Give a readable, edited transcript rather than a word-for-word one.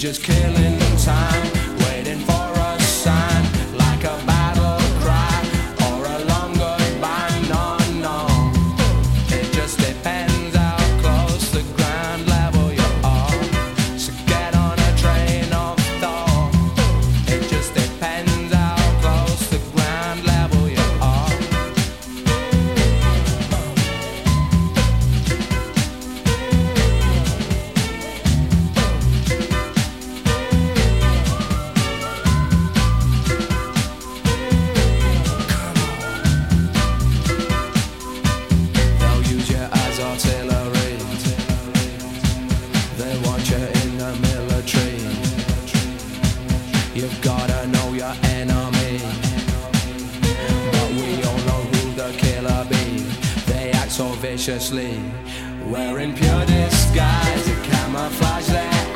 just killing time, waiting for a sign, like a battle cry or a long goodbye. No, no, it just depends how close the ground level you are. So get on a train of thought. It just depends how close the ground level you are. Artillery, they want you in the military. You've gotta know your enemy, but we all know who the killer be. They act so viciously, wearing pure disguise to camouflage their